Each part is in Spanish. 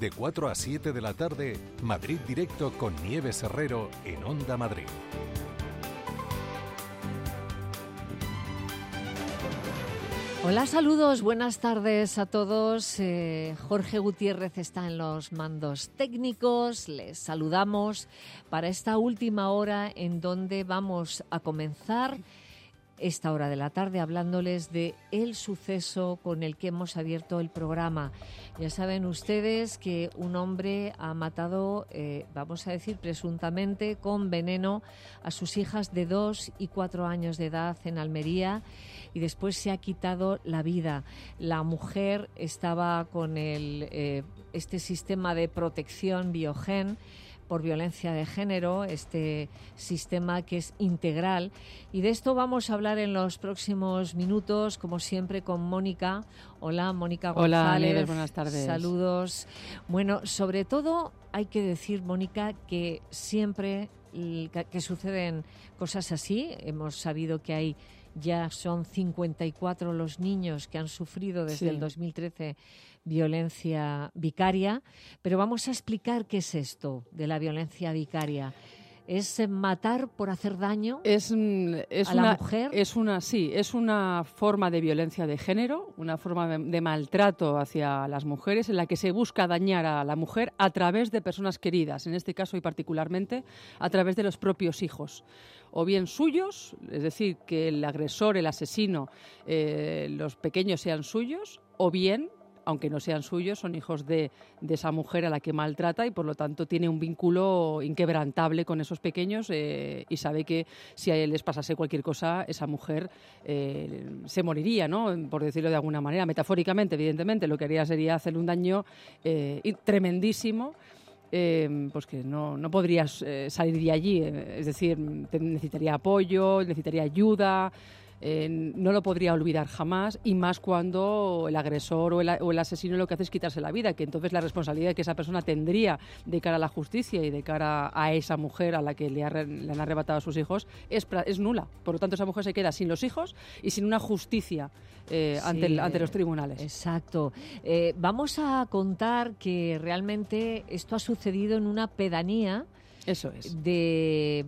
De 4 a 7 de la tarde, Madrid Directo con Nieves Herrero en Onda Madrid. Hola, saludos, buenas tardes a todos. Jorge Gutiérrez está en los mandos técnicos. Les saludamos para esta última hora en donde vamos a comenzar esta hora de la tarde hablándoles de el suceso con el que hemos abierto el programa. Ya saben ustedes que un hombre ha matado, vamos a decir presuntamente, con veneno a sus hijas de 2 y 4 años de edad en Almería y después se ha quitado la vida. La mujer estaba con este sistema de protección Biogen por violencia de género, este sistema que es integral. Y de esto vamos a hablar en los próximos minutos, como siempre, con Mónica. Hola, Mónica González. Hola, Nieves, buenas tardes. Saludos. Bueno, sobre todo hay que decir, Mónica, que siempre que suceden cosas así, hemos sabido que ya son 54 los niños que han sufrido desde el 2013 violencia vicaria, pero vamos a explicar qué es esto de la violencia vicaria. ¿Es matar por hacer daño a la mujer? Es una forma de violencia de género, una forma de maltrato hacia las mujeres en la que se busca dañar a la mujer a través de personas queridas, en este caso y particularmente a través de los propios hijos. O bien suyos, es decir, que el agresor, el asesino, los pequeños sean suyos, o bien, aunque no sean suyos, son hijos de esa mujer a la que maltrata y por lo tanto tiene un vínculo inquebrantable con esos pequeños y sabe que si a él les pasase cualquier cosa, esa mujer se moriría, ¿no? Por decirlo de alguna manera, metafóricamente, evidentemente, lo que haría sería hacerle un daño tremendísimo. Pues que no podrías salir de allí, es decir, necesitaría apoyo, necesitaría ayuda, no lo podría olvidar jamás, y más cuando el agresor o el asesino lo que hace es quitarse la vida, que entonces la responsabilidad que esa persona tendría de cara a la justicia y de cara a esa mujer a la que le han arrebatado a sus hijos es nula. Por lo tanto, esa mujer se queda sin los hijos y sin una justicia ante los tribunales. Exacto. Vamos a contar que realmente esto ha sucedido en una pedanía. Eso es. De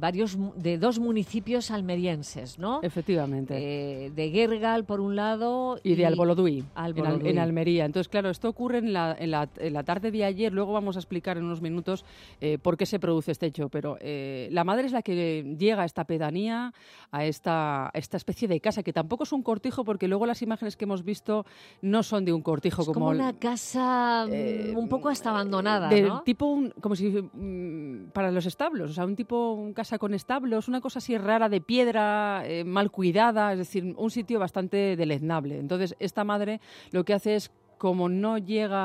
2 municipios almerienses, ¿no? Efectivamente. De Guergal, por un lado, y de Alboloduy, Alboloduy. En Almería. Entonces, claro, esto ocurre en la tarde de ayer. Luego vamos a explicar en unos minutos por qué se produce este hecho. Pero la madre es la que llega a esta pedanía, a esta especie de casa, que tampoco es un cortijo, porque luego las imágenes que hemos visto no son de un cortijo. Es como una casa un poco hasta abandonada, ¿no? Tipo, como si para los establos, o sea, un casa con establos, una cosa así rara de piedra, mal cuidada, es decir, un sitio bastante deleznable. Entonces, esta madre lo que hace es, como no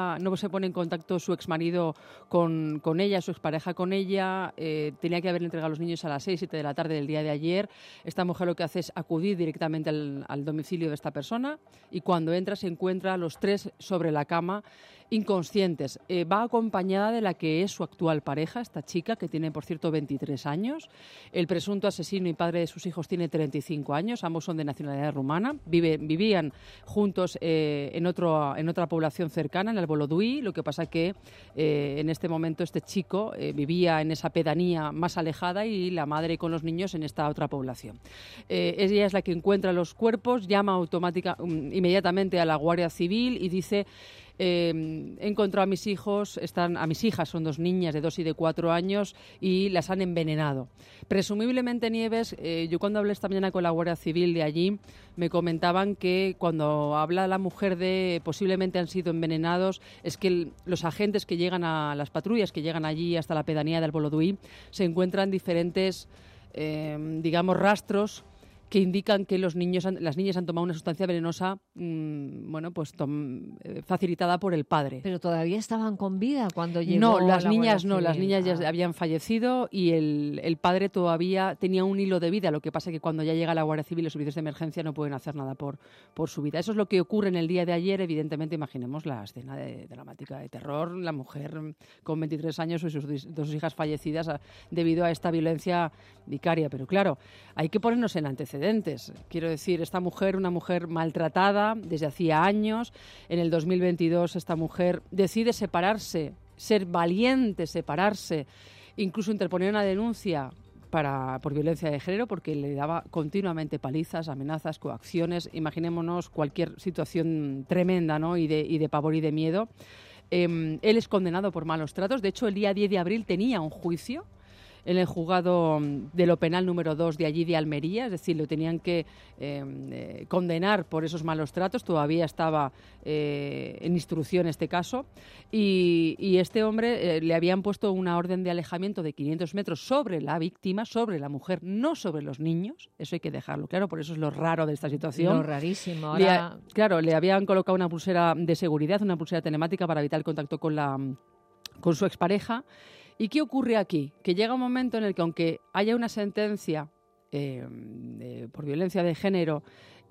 se pone en contacto su exmarido con ella, su expareja con ella, tenía que haberle entregado a los niños a las 6, 7 de la tarde del día de ayer. Esta mujer lo que hace es acudir directamente al domicilio de esta persona y cuando entra se encuentra a los 3 sobre la cama, inconscientes. Va acompañada de la que es su actual pareja, esta chica, que tiene, por cierto, 23 años. El presunto asesino y padre de sus hijos tiene 35 años. Ambos son de nacionalidad rumana. Vivían juntos en otra población cercana, en Alboloduy. Lo que pasa que en este momento este chico vivía en esa pedanía más alejada y la madre con los niños en esta otra población. Ella es la que encuentra los cuerpos, llama inmediatamente a la Guardia Civil y dice: he encontrado a mis hijas, son 2 niñas de 2 y de 4 años y las han envenenado. Presumiblemente, Nieves, yo cuando hablé esta mañana con la Guardia Civil de allí, me comentaban que cuando habla la mujer de posiblemente han sido envenenados, es que los agentes que llegan a las patrullas, que llegan allí hasta la pedanía de Alboloduy, se encuentran diferentes, rastros que indican que las niñas han tomado una sustancia venenosa, facilitada por el padre. Pero todavía estaban con vida cuando llegó. No, las niñas ya habían fallecido y el padre todavía tenía un hilo de vida. Lo que pasa es que cuando ya llega la Guardia Civil, los servicios de emergencia no pueden hacer nada por su vida. Eso es lo que ocurre en el día de ayer. Evidentemente, imaginemos la escena dramática de terror, la mujer con 23 años y sus 2 hijas fallecidas debido a esta violencia vicaria. Pero claro, hay que ponernos en antecedentes. Quiero decir, esta mujer, una mujer maltratada desde hacía años. En el 2022 esta mujer decide separarse ser valiente, separarse, incluso interponer una denuncia por violencia de género, porque le daba continuamente palizas, amenazas, coacciones. Imaginémonos cualquier situación tremenda, ¿no? y de pavor y de miedo. Él es condenado por malos tratos. De hecho, el día 10 de abril tenía un juicio en el juzgado de lo penal número 2 de allí de Almería, es decir, lo tenían que condenar por esos malos tratos. Todavía estaba en instrucción este caso, y este hombre le habían puesto una orden de alejamiento de 500 metros sobre la víctima, sobre la mujer, no sobre los niños. Eso hay que dejarlo claro, por eso es lo raro de esta situación. Lo rarísimo. Ahora... le habían colocado una pulsera de seguridad, una pulsera telemática para evitar el contacto con su expareja. ¿Y qué ocurre aquí? Que llega un momento en el que, aunque haya una sentencia por violencia de género,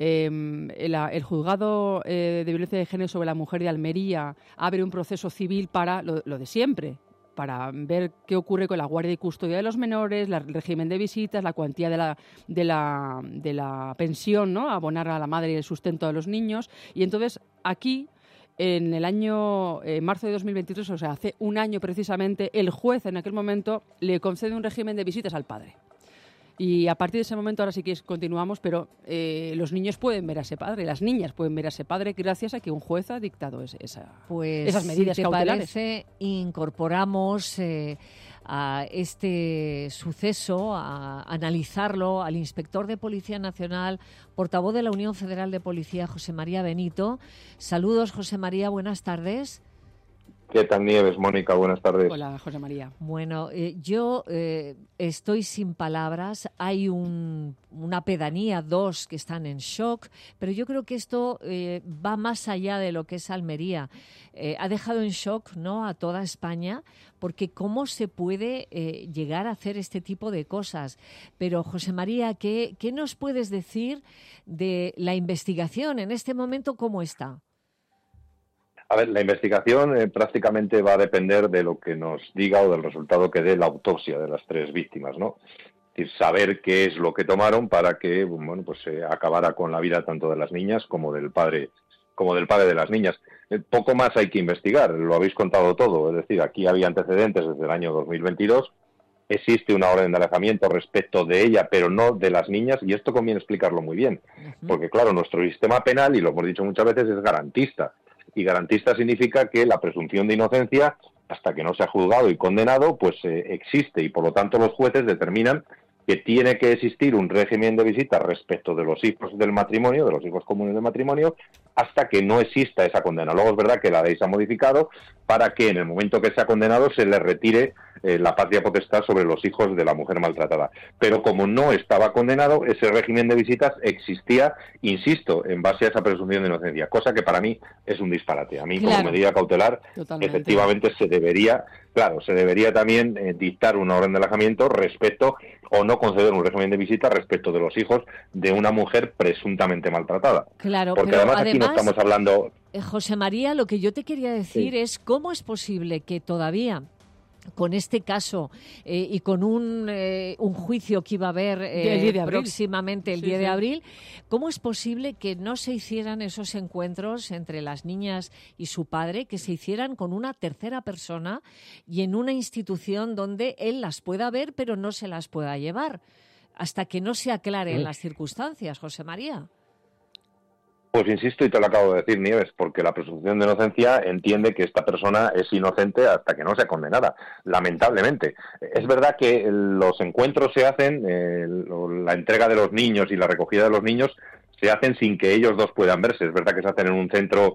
el juzgado de violencia de género sobre la mujer de Almería abre un proceso civil para lo de siempre, para ver qué ocurre con la guardia y custodia de los menores, el régimen de visitas, la cuantía de la pensión, ¿no? Abonar a la madre y el sustento de los niños. Y entonces aquí, en el año marzo de 2023, o sea, hace un año precisamente, el juez en aquel momento le concede un régimen de visitas al padre. Y a partir de ese momento, ahora sí que continuamos, pero los niños pueden ver a ese padre, las niñas pueden ver a ese padre gracias a que un juez ha dictado esas medidas si te cautelares. Parece, incorporamos a este suceso, a analizarlo, al inspector de Policía Nacional, portavoz de la Unión Federal de Policía, José María Benito. Saludos, José María, buenas tardes. ¿Qué tal, Nieves? Mónica, buenas tardes. Hola, José María. Bueno, yo estoy sin palabras. Hay una pedanía, 2 que están en shock, pero yo creo que esto va más allá de lo que es Almería. Ha dejado en shock, ¿no?, a toda España, porque cómo se puede llegar a hacer este tipo de cosas. Pero, José María, ¿qué nos puedes decir de la investigación en este momento? ¿Cómo está? A ver, la investigación prácticamente va a depender de lo que nos diga o del resultado que dé la autopsia de las 3 víctimas, ¿no? Es decir, saber qué es lo que tomaron para que, bueno, pues acabara con la vida tanto de las niñas como del padre de las niñas. Poco más hay que investigar, lo habéis contado todo. Es decir, aquí había antecedentes desde el año 2022. Existe una orden de alejamiento respecto de ella, pero no de las niñas, y esto conviene explicarlo muy bien, porque claro, nuestro sistema penal, y lo hemos dicho muchas veces, es garantista. Y garantista significa que la presunción de inocencia, hasta que no se ha juzgado y condenado, pues existe, y por lo tanto los jueces determinan que tiene que existir un régimen de visitas respecto de los hijos del matrimonio, de los hijos comunes del matrimonio, hasta que no exista esa condena. Luego es verdad que la ley se ha modificado para que en el momento que se ha condenado se le retire la patria potestad sobre los hijos de la mujer maltratada. Pero como no estaba condenado, ese régimen de visitas existía, insisto, en base a esa presunción de inocencia, cosa que para mí es un disparate. A mí, como medida cautelar, efectivamente se debería también dictar una orden de alejamiento respecto, o no conceder un régimen de visita respecto de los hijos de una mujer presuntamente maltratada. Claro, porque pero además aquí no estamos hablando... José María, lo que yo te quería decir es cómo es posible que todavía, con este caso y con un juicio que iba a haber próximamente el 10 de abril, ¿cómo es posible que no se hicieran esos encuentros entre las niñas y su padre, que se hicieran con una tercera persona y en una institución donde él las pueda ver pero no se las pueda llevar, hasta que no se aclaren las circunstancias, José María? Pues insisto, y te lo acabo de decir, Nieves, porque la presunción de inocencia entiende que esta persona es inocente hasta que no sea condenada, lamentablemente. Es verdad que los encuentros se hacen, la entrega de los niños y la recogida de los niños se hacen sin que ellos dos puedan verse. Es verdad que se hacen en un centro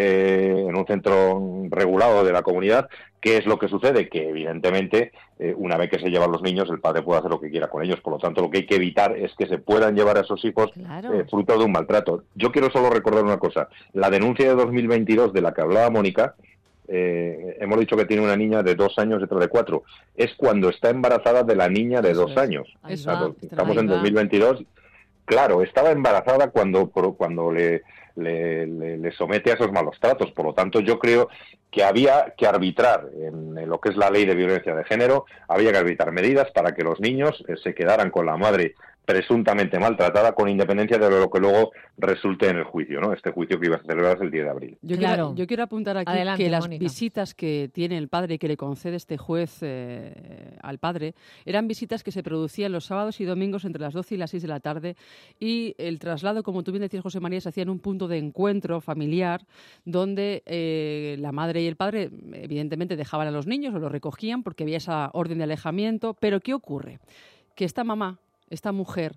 regulado de la comunidad. ¿Qué es lo que sucede? Que evidentemente una vez que se llevan los niños, el padre puede hacer lo que quiera con ellos. Por lo tanto, lo que hay que evitar es que se puedan llevar a esos hijos fruto de un maltrato. Yo quiero solo recordar una cosa. La denuncia de 2022 de la que hablaba Mónica, hemos dicho que tiene una niña de 2 años y otra de 4. Es cuando está embarazada de la niña de 2 años. Estamos en 2022. Claro, estaba embarazada cuando le somete a esos malos tratos. Por lo tanto, yo creo que había que arbitrar en lo que es la ley de violencia de género, había que arbitrar medidas para que los niños se quedaran con la madre presuntamente maltratada, con independencia de lo que luego resulte en el juicio, ¿no? Este juicio que iba a celebrarse el 10 de abril. Yo quiero apuntar aquí Adelante, que las Mónica. visitas que tiene el padre y que le concede este juez al padre eran visitas que se producían los sábados y domingos entre las 12 y las 6 de la tarde, y el traslado, como tú bien decías, José María, se hacía en un punto de encuentro familiar donde la madre y el padre evidentemente dejaban a los niños o los recogían porque había esa orden de alejamiento. Pero ¿qué ocurre? Que esta mujer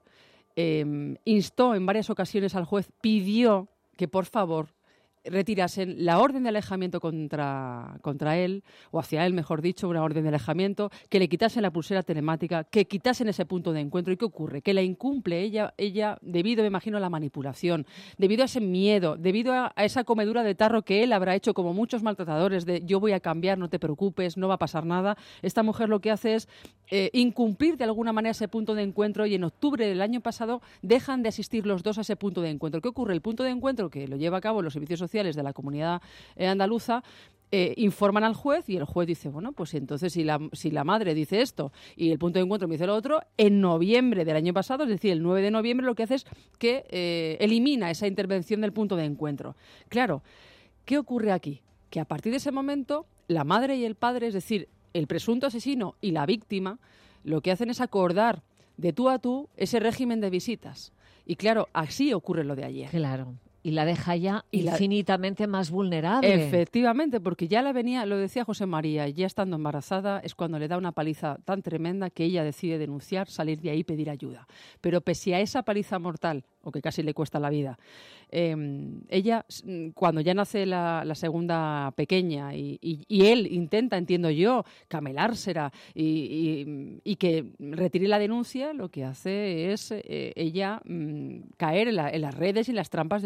instó en varias ocasiones al juez, pidió que por favor retirasen la orden de alejamiento contra él, o hacia él, mejor dicho, una orden de alejamiento, que le quitasen la pulsera telemática, que quitasen ese punto de encuentro. ¿Y qué ocurre? Que la incumple ella debido, me imagino, a la manipulación, debido a ese miedo, debido a esa comedura de tarro que él habrá hecho, como muchos maltratadores, de yo voy a cambiar, no te preocupes, no va a pasar nada. Esta mujer lo que hace es incumplir de alguna manera ese punto de encuentro, y en octubre del año pasado dejan de asistir los dos a ese punto de encuentro. ¿Qué ocurre? El punto de encuentro, que lo lleva a cabo los servicios sociales de la comunidad andaluza, informan al juez, y el juez dice, bueno, pues entonces si la madre dice esto y el punto de encuentro me dice lo otro, en noviembre del año pasado, es decir, el 9 de noviembre, lo que hace es que elimina esa intervención del punto de encuentro. Claro, ¿qué ocurre aquí? Que a partir de ese momento, la madre y el padre, es decir, el presunto asesino y la víctima, lo que hacen es acordar de tú a tú ese régimen de visitas. Y claro, así ocurre lo de ayer. Claro. Y la deja ya infinitamente más vulnerable. Efectivamente, porque ya la venía, lo decía José María, ya estando embarazada es cuando le da una paliza tan tremenda que ella decide denunciar, salir de ahí y pedir ayuda. Pero pese a esa paliza mortal, o que casi le cuesta la vida, ella, cuando ya nace la segunda pequeña y él intenta, entiendo yo, camelársela y que retire la denuncia, lo que hace es ella caer en las redes y las trampas de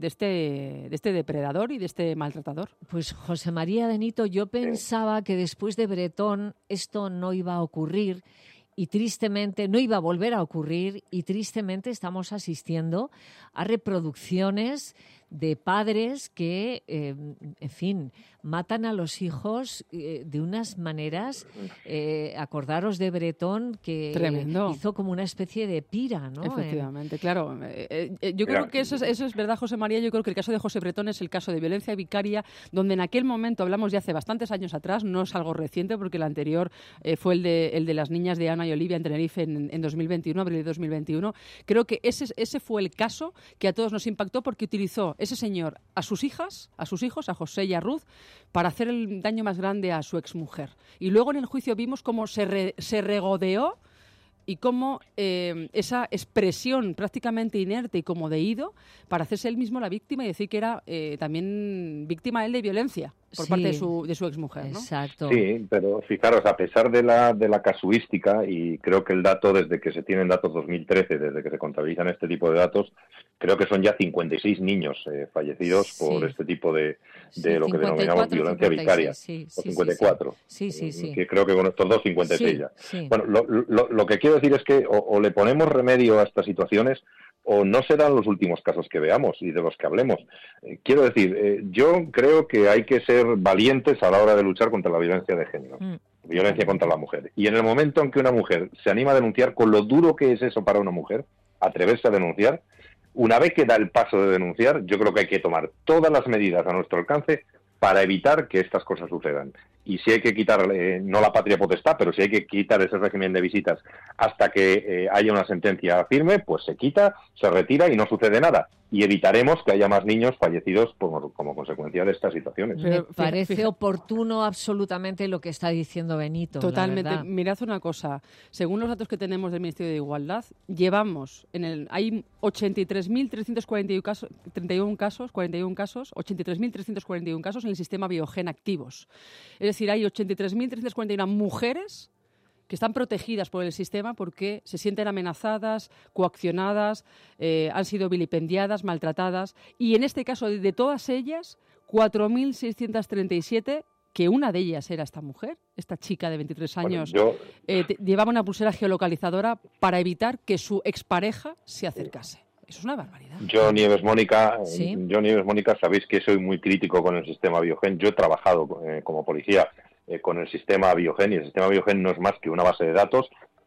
este depredador y de este maltratador. Pues José María Benito, yo pensaba que después de Bretón esto no iba a ocurrir, y tristemente no iba a volver a ocurrir, y tristemente estamos asistiendo a reproducciones de padres que, en fin, matan a los hijos de unas maneras, acordaros de Bretón, que tremendo, hizo como una especie de pira, ¿no? Efectivamente, claro. Yo creo que eso es verdad, José María. Yo creo que el caso de José Bretón es el caso de violencia vicaria, donde en aquel momento, hablamos de hace bastantes años atrás, no es algo reciente, porque el anterior fue el de las niñas de Ana y Olivia en Tenerife en 2021, abril de 2021. Creo que ese fue el caso que a todos nos impactó, porque utilizó ese señor a sus hijos, a José y a Ruth, para hacer el daño más grande a su exmujer. Y luego en el juicio vimos cómo se regodeó y cómo esa expresión prácticamente inerte y como de ido para hacerse él mismo la víctima y decir que era también víctima él de violencia por parte de su exmujer, ¿no? Exacto. Sí, pero fijaros, a pesar de la casuística, y creo que el dato, desde que se tienen datos 2013, desde que se contabilizan este tipo de datos, creo que son ya 56 niños fallecidos por este tipo de lo que denominamos violencia vicaria. 54. Sí. Que creo que con estos dos, 56 ya. Sí. Bueno, lo que quiero decir es que o le ponemos remedio a estas situaciones, o no serán los últimos casos que veamos y de los que hablemos. Quiero decir, yo creo que hay que ser valientes a la hora de luchar contra la violencia de género, violencia contra la mujer. Y en el momento en que una mujer se anima a denunciar, con lo duro que es eso para una mujer, atreverse a denunciar, una vez que da el paso de denunciar, yo creo que hay que tomar todas las medidas a nuestro alcance para evitar que estas cosas sucedan. Y si hay que quitar, no la patria potestad, pero si hay que quitar ese régimen de visitas hasta que haya una sentencia firme, pues se quita, se retira y no sucede nada. Y evitaremos que haya más niños fallecidos como consecuencia de estas situaciones. Me parece oportuno absolutamente lo que está diciendo Benito. Totalmente. Mirad una cosa. Según los datos que tenemos del Ministerio de Igualdad, llevamos hay 83.341 casos, 41 casos, 83.341 casos en el sistema Biogen activos. Es decir, hay 83.341 mujeres que están protegidas por el sistema porque se sienten amenazadas, coaccionadas, han sido vilipendiadas, maltratadas. Y en este caso, de todas ellas, 4.637, que una de ellas era esta mujer, esta chica de 23 años, llevaba una pulsera geolocalizadora para evitar que su expareja se acercase. Eso es una barbaridad. Yo, Nieves Mónica, sabéis que soy muy crítico con el sistema Biogen. Yo he trabajado como policía con el sistema Biogen, y el sistema Biogen no es más que una base de datos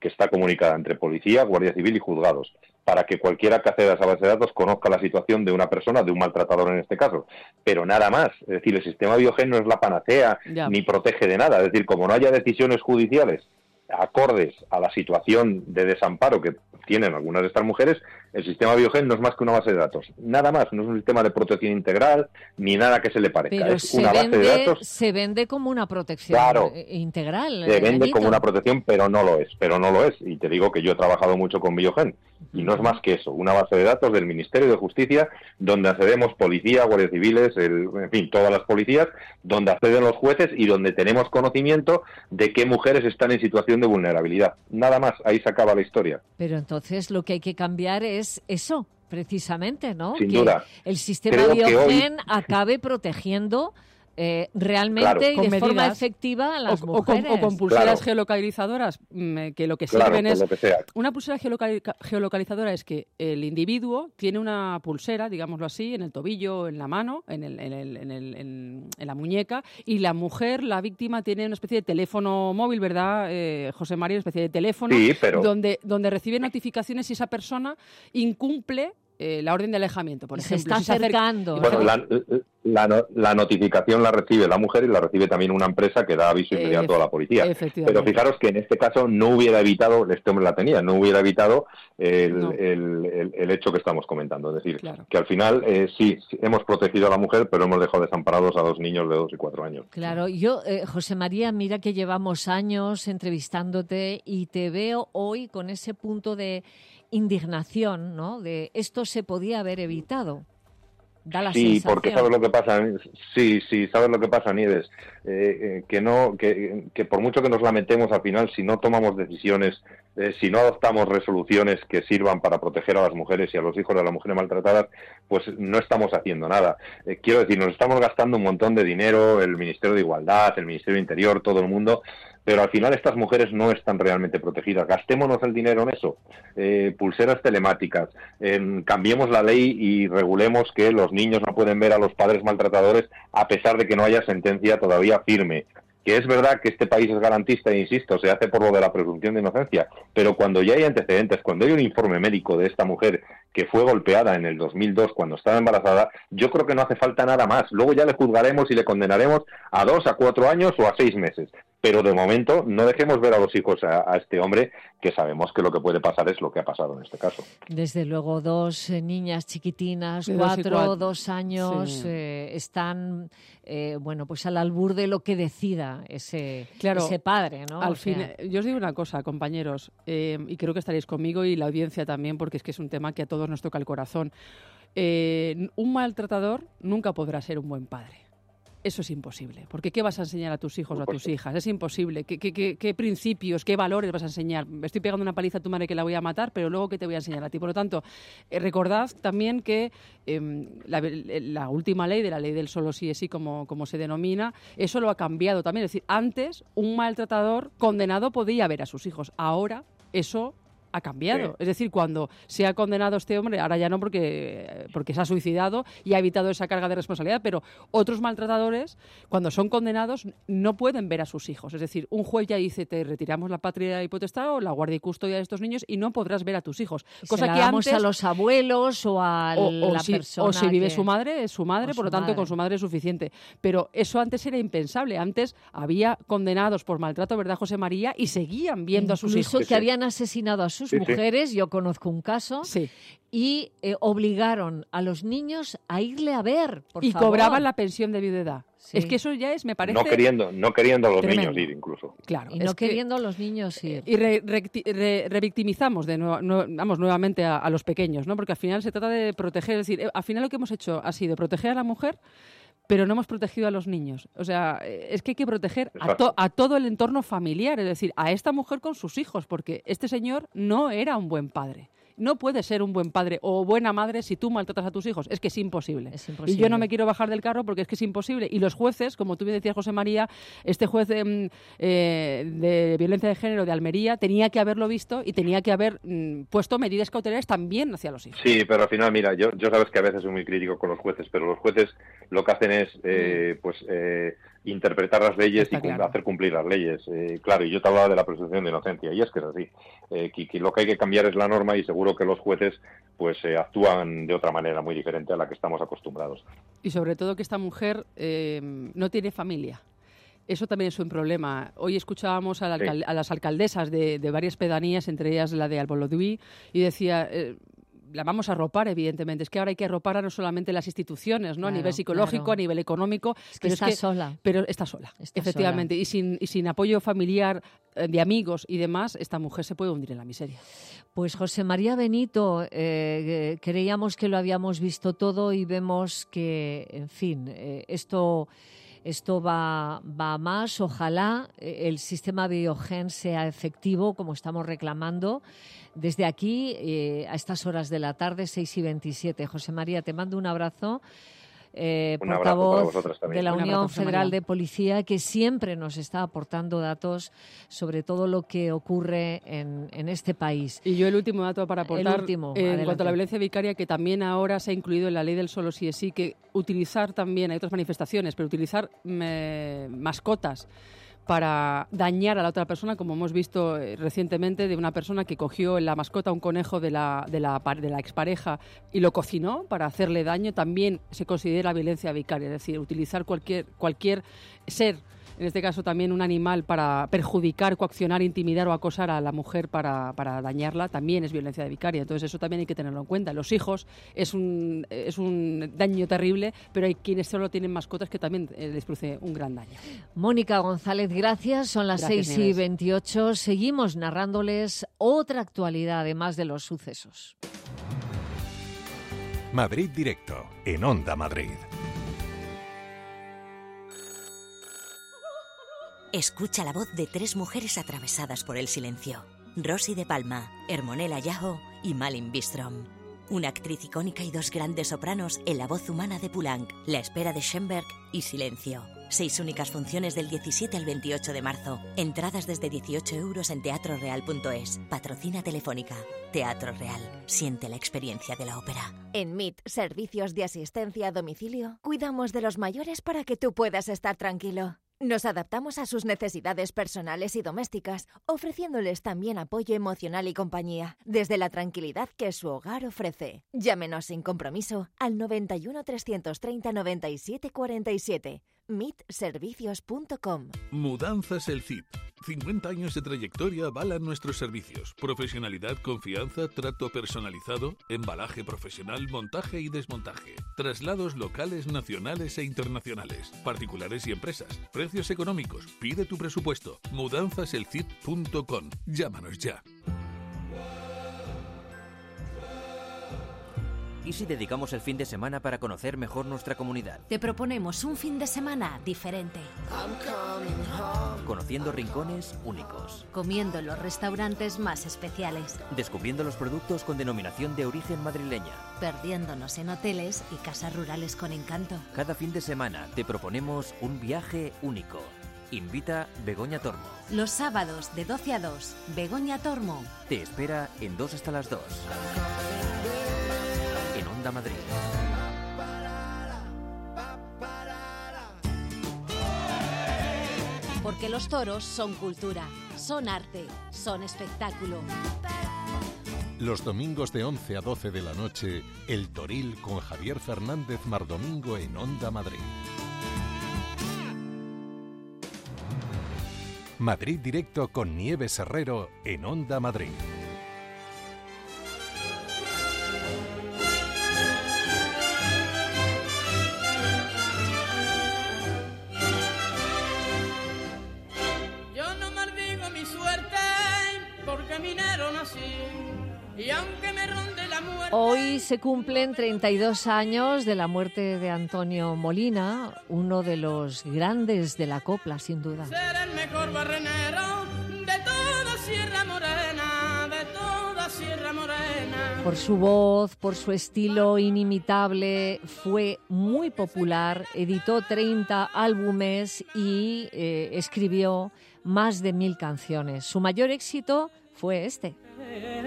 que está comunicada entre policía, Guardia Civil y juzgados, para que cualquiera que acceda a esa base de datos conozca la situación de una persona, de un maltratador en este caso. Pero nada más. Es decir, el sistema Biogen no es la panacea ni protege de nada. Es decir, como no haya decisiones judiciales acordes a la situación de desamparo que tienen algunas de estas mujeres, el sistema Biogen no es más que una base de datos. Nada más, no es un sistema de protección integral ni nada que se le parezca. Pero es una base de datos. Se vende como una protección integral. Se vende como una protección, pero no lo es. Y te digo que yo he trabajado mucho con Biogen. Y no es más que eso, una base de datos del Ministerio de Justicia donde accedemos policía, guardias civiles, en fin, todas las policías, donde acceden los jueces y donde tenemos conocimiento de qué mujeres están en situación de vulnerabilidad. Nada más, ahí se acaba la historia. Pero entonces lo que hay que cambiar es eso, precisamente, ¿no? Sin duda. El sistema Biogen acabe protegiendo realmente y de forma efectiva a las mujeres. O con pulseras geolocalizadoras, que lo que sirven es... Una pulsera geolocalizadora es que el individuo tiene una pulsera, digámoslo así, en el tobillo, en la mano, en la muñeca, y la mujer, la víctima, tiene una especie de teléfono móvil, ¿verdad, José María? Una especie de teléfono donde recibe notificaciones si esa persona incumple la orden de alejamiento, por ejemplo. Se está acercando. Bueno, la notificación la recibe la mujer y la recibe también una empresa que da aviso inmediato a la policía. Pero fijaros que en este caso no hubiera evitado, este hombre la tenía, no hubiera evitado el hecho que estamos comentando. Es decir, que al final sí, hemos protegido a la mujer, pero hemos dejado desamparados a 2 niños de 2 y 4 años. Claro, yo, José María, mira que llevamos años entrevistándote y te veo hoy con ese punto de indignación, ¿no? De esto se podía haber evitado. Da la sensación. Porque sabes lo que pasa. Sí, sabes lo que pasa, Nieves. Que por mucho que nos lamentemos, al final, si no tomamos decisiones, si no adoptamos resoluciones que sirvan para proteger a las mujeres y a los hijos de las mujeres maltratadas, pues no estamos haciendo nada. Quiero decir, nos estamos gastando un montón de dinero, el Ministerio de Igualdad, el Ministerio de Interior, todo el mundo, pero al final estas mujeres no están realmente protegidas. Gastémonos el dinero en eso. Pulseras telemáticas, cambiemos la ley y regulemos que los niños no pueden ver a los padres maltratadores a pesar de que no haya sentencia todavía firme. Que es verdad que este país es garantista, e insisto, se hace por lo de la presunción de inocencia, pero cuando ya hay antecedentes, cuando hay un informe médico de esta mujer que fue golpeada en el 2002 cuando estaba embarazada, yo creo que no hace falta nada más. Luego ya le juzgaremos y le condenaremos a 2, a 4 años o a 6 meses. Pero de momento no dejemos ver a los hijos a este hombre, que sabemos que lo que puede pasar es lo que ha pasado en este caso. Desde luego, 2 niñas chiquitinas, 4, 2 años, están pues al albur de lo que decida ese padre, ¿no? Al fin, yo os digo una cosa, compañeros, y creo que estaréis conmigo y la audiencia también, porque es que es un tema que a todos nos toca el corazón. Un maltratador nunca podrá ser un buen padre. Eso es imposible, porque ¿qué vas a enseñar a tus hijos o a tus hijas? Es imposible. ¿Qué principios, qué valores vas a enseñar? Me estoy pegando una paliza a tu madre que la voy a matar, pero luego ¿qué te voy a enseñar a ti? Por lo tanto, recordad también que la última ley, de la ley del solo sí es sí, como se denomina, eso lo ha cambiado también. Es decir, antes un maltratador condenado podía ver a sus hijos. Ahora eso ha cambiado. Sí. Es decir, cuando se ha condenado este hombre, ahora ya no porque se ha suicidado y ha evitado esa carga de responsabilidad, pero otros maltratadores, cuando son condenados, no pueden ver a sus hijos. Es decir, un juez ya dice, te retiramos la patria y potestad o la guardia y custodia de estos niños y no podrás ver a tus hijos. Cosa que antes a los abuelos o a la persona. O si vive su madre, es su madre, por lo tanto, con su madre es suficiente. Pero eso antes era impensable. Antes había condenados por maltrato, ¿verdad, José María? Y seguían viendo a sus hijos. Incluso que habían asesinado a sus mujeres, yo conozco un caso, y obligaron a los niños a irle a ver, por favor. Y cobraban la pensión de viudedad. Sí. Es que eso ya es, me parece... No queriendo a los niños ir, incluso. Claro. Y no queriendo a los niños ir. Y revictimizamos nuevamente a los pequeños, ¿no? Porque al final se trata de proteger, es decir, al final lo que hemos hecho ha sido proteger a la mujer, pero no hemos protegido a los niños. O sea, es que hay que proteger a todo el entorno familiar, es decir, a esta mujer con sus hijos, porque este señor no era un buen padre. No puedes ser un buen padre o buena madre si tú maltratas a tus hijos. Es que es imposible. Y yo no me quiero bajar del carro porque es que es imposible. Y los jueces, como tú bien decías, José María, este juez de violencia de género de Almería tenía que haberlo visto y tenía que haber puesto medidas cautelares también hacia los hijos. Sí, pero al final, mira, yo sabes que a veces soy muy crítico con los jueces, pero los jueces lo que hacen es interpretar las leyes y claro. hacer cumplir las leyes. Claro, y yo te hablaba de la presunción de inocencia, y es que es así. Que lo que hay que cambiar es la norma, y seguro que los jueces pues actúan de otra manera muy diferente a la que estamos acostumbrados. Y sobre todo que esta mujer no tiene familia. Eso también es un problema. Hoy escuchábamos a las alcaldesas de varias pedanías, entre ellas la de Albolodui, y decía... la vamos a arropar, evidentemente. Es que ahora hay que arropar a no solamente las instituciones, ¿no? Claro, a nivel psicológico, a nivel económico. Está sola. Pero está sola, efectivamente. Sola. Y sin apoyo familiar, de amigos y demás, esta mujer se puede hundir en la miseria. Pues José María Benito, creíamos que lo habíamos visto todo y vemos que, en fin, esto va a más. Ojalá el sistema Biogen sea efectivo, como estamos reclamando desde aquí a estas horas de la tarde, 6:27. José María, te mando un abrazo. Portavoz de la Unión Federal de Policía, que siempre nos está aportando datos sobre todo lo que ocurre en este país. Y yo el último dato para aportar, en cuanto a la violencia vicaria, que también ahora se ha incluido en la ley del solo sí es sí, que utilizar también, hay otras manifestaciones, pero utilizar mascotas para dañar a la otra persona, como hemos visto recientemente de una persona que cogió en la mascota un conejo de la expareja y lo cocinó para hacerle daño, también se considera violencia vicaria, es decir, utilizar cualquier ser, en este caso también un animal, para perjudicar, coaccionar, intimidar o acosar a la mujer para dañarla, también es violencia vicaria. Entonces eso también hay que tenerlo en cuenta. Los hijos es un daño terrible, pero hay quienes solo tienen mascotas que también les produce un gran daño. Mónica González, gracias. Son las 6:28. Seguimos narrándoles otra actualidad, además de los sucesos. Madrid Directo, en Onda Madrid. Escucha la voz de 3 mujeres atravesadas por el silencio. Rosy de Palma, Hermonella Yajo y Malin Bistrom. Una actriz icónica y 2 grandes sopranos en la voz humana de Poulenc, La espera de Schoenberg y Silencio. 6 únicas funciones del 17 al 28 de marzo. Entradas desde 18 € en teatroreal.es. Patrocina Telefónica. Teatro Real. Siente la experiencia de la ópera. En MIT, Servicios de Asistencia a Domicilio, cuidamos de los mayores para que tú puedas estar tranquilo. Nos adaptamos a sus necesidades personales y domésticas, ofreciéndoles también apoyo emocional y compañía, desde la tranquilidad que su hogar ofrece. Llámenos sin compromiso al 91 330 97 47. mitservicios.com. Mudanzas El Cid. 50 años de trayectoria avalan nuestros servicios. Profesionalidad, confianza, trato personalizado, embalaje profesional, montaje y desmontaje. Traslados locales, nacionales e internacionales. Particulares y empresas. Precios económicos. Pide tu presupuesto. Mudanzaselcid.com. Llámanos ya. ¿Y si dedicamos el fin de semana para conocer mejor nuestra comunidad? Te proponemos un fin de semana diferente. Conociendo rincones únicos. Comiendo en los restaurantes más especiales. Descubriendo los productos con denominación de origen madrileña. Perdiéndonos en hoteles y casas rurales con encanto. Cada fin de semana te proponemos un viaje único. Invita Begoña Tormo. Los sábados de 12 a 2, Begoña Tormo. Te espera en 2 hasta las 2. En Onda Madrid. Porque los toros son cultura, son arte, son espectáculo. Los domingos de 11 a 12 de la noche, El Toril con Javier Fernández Mardomingo en Onda Madrid. Madrid Directo con Nieves Herrero en Onda Madrid. Yo no maldigo mi suerte porque minero nací. Y aunque me ronde la muerte... Hoy se cumplen 32 años de la muerte de Antonio Molina, uno de los grandes de la copla, sin duda. Ser el mejor barrenero de toda Sierra Morena, de toda Sierra Morena. Por su voz, por su estilo inimitable, fue muy popular, editó 30 álbumes y escribió más de 1000 canciones. Su mayor éxito fue este.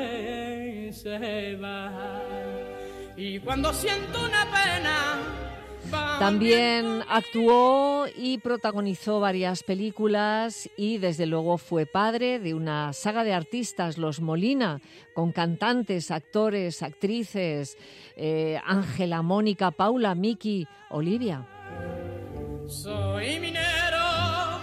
Se va. Y cuando siento una pena, También actuó y protagonizó varias películas y desde luego fue padre de una saga de artistas, Los Molina, con cantantes, actores, actrices, Ángela, Mónica, Paula, Miki, Olivia. Soy minero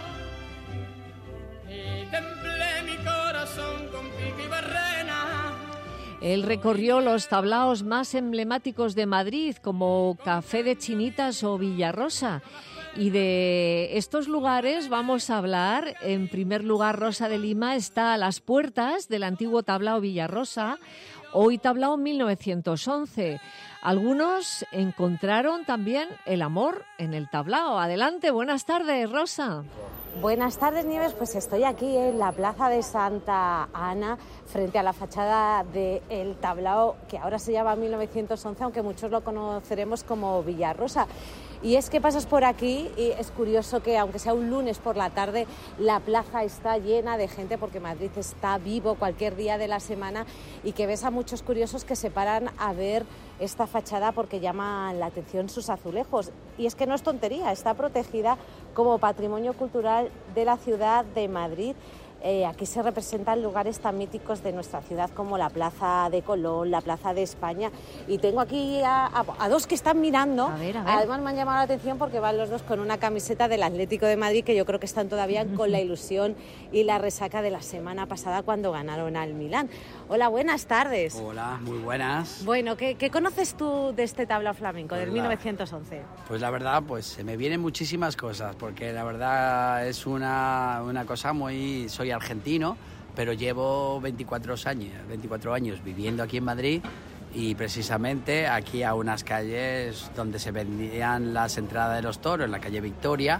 y templé mi corazón con pico y barrena. Él recorrió los tablaos más emblemáticos de Madrid, como Café de Chinitas o Villarrosa. Y de estos lugares vamos a hablar. En primer lugar, Rosa de Lima está a las puertas del antiguo tablao Villarrosa, hoy tablao 1911. Algunos encontraron también el amor en el tablao. Adelante, buenas tardes, Rosa. Buenas tardes, Nieves. Pues estoy aquí en la Plaza de Santa Ana, frente a la fachada del tablao, que ahora se llama 1911, aunque muchos lo conoceremos como Villarrosa. Y es que pasas por aquí y es curioso que, aunque sea un lunes por la tarde, la plaza está llena de gente, porque Madrid está vivo cualquier día de la semana, y que ves a muchos curiosos que se paran a ver esta fachada porque llaman la atención sus azulejos. Y es que no es tontería, está protegida como patrimonio cultural de la ciudad de Madrid. Aquí se representan lugares tan míticos de nuestra ciudad como la Plaza de Colón, la Plaza de España. Y tengo aquí a dos que están mirando. A ver. Además me han llamado la atención porque van los dos con una camiseta del Atlético de Madrid, que yo creo que están todavía con la ilusión y la resaca de la semana pasada cuando ganaron al Milán. Hola, buenas tardes. Hola, muy buenas. Bueno, ¿qué conoces tú de este tablao flamenco del 1911? Pues la verdad, pues se me vienen muchísimas cosas, porque la verdad es una cosa muy... Soy argentino, pero llevo 24 años viviendo aquí en Madrid, y precisamente aquí a unas calles donde se vendían las entradas de los toros, en la calle Victoria,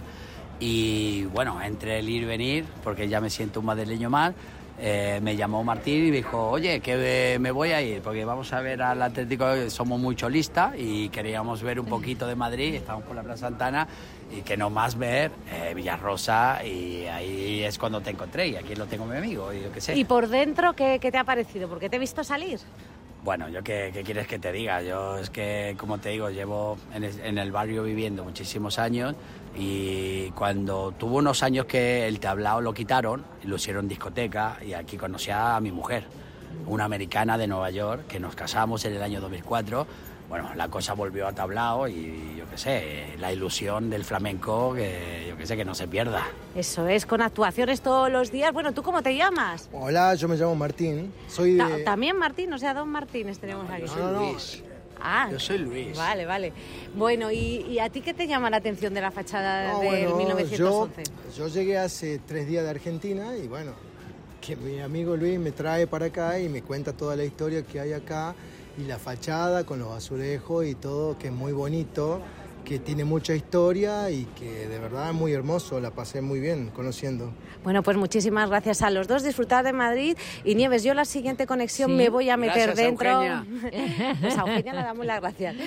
y bueno, entre el ir y venir, porque ya me siento un madrileño más, me llamó Martín y me dijo, oye, que me voy a ir, porque vamos a ver al Atlético, somos muy cholistas y queríamos ver un poquito de Madrid, estamos por la Plaza Santana, y que no más ver Villarrosa, y ahí es cuando te encontré, y aquí lo tengo mi amigo, y yo qué sé. ¿Y por dentro qué te ha parecido? Porque te he visto salir. Bueno, yo qué quieres que te diga, yo es que, como te digo, llevo en el barrio viviendo muchísimos años, y cuando tuvo unos años que el tablao lo quitaron, lo hicieron discoteca, y aquí conocí a mi mujer, una americana de Nueva York, que nos casamos en el año 2004, bueno, la cosa volvió a tablao, y yo qué sé, la ilusión del flamenco, que yo qué sé, que no se pierda. Eso es, con actuaciones todos los días. Bueno, ¿tú cómo te llamas? Hola, yo me llamo Martín, soy de... También Martín, o sea, dos Martínez tenemos aquí. Yo soy Luis. Ah, yo soy Luis. Vale. Bueno, ¿y a ti qué te llama la atención de la fachada del 1911? Yo llegué hace 3 días de Argentina, y bueno, que mi amigo Luis me trae para acá y me cuenta toda la historia que hay acá, y la fachada con los azulejos y todo, que es muy bonito, que tiene mucha historia y que de verdad es muy hermoso, la pasé muy bien conociendo. Bueno, pues muchísimas gracias a los dos, disfrutar de Madrid. Y Nieves, yo la siguiente conexión me voy a meter dentro. Eugenia. Pues a Eugenia le damos las gracias.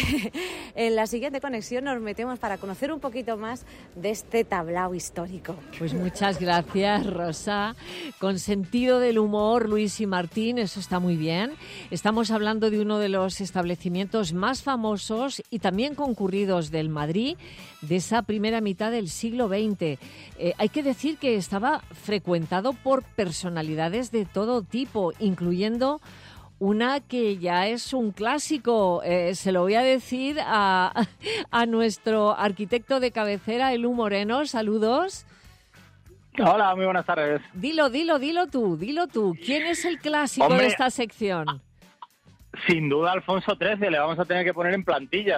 En la siguiente conexión nos metemos para conocer un poquito más de este tablao histórico. Pues muchas gracias, Rosa. Con sentido del humor, Luis y Martín, eso está muy bien. Estamos hablando de uno de los establecimientos más famosos y también concurridos del Madrid de esa primera mitad del siglo XX. Hay que decir que estaba frecuentado por personalidades de todo tipo, incluyendo una que ya es un clásico. Se lo voy a decir a nuestro arquitecto de cabecera, Elú Moreno. Saludos. Hola, muy buenas tardes. Dilo tú. ¿Quién es el clásico de esta sección? Sin duda, Alfonso XIII, le vamos a tener que poner en plantilla.